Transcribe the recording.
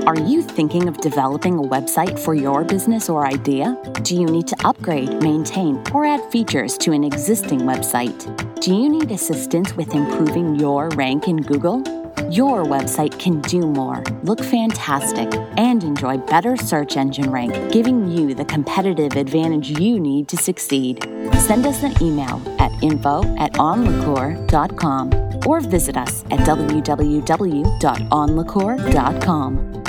Are you thinking of developing a website for your business or idea? Do you need to upgrade, maintain, or add features to an existing website? Do you need assistance with improving your rank in Google? Your website can do more, look fantastic, and enjoy better search engine rank, giving you the competitive advantage you need to succeed. Send us an email at info@onlicour.com or visit us at www.onlicour.com.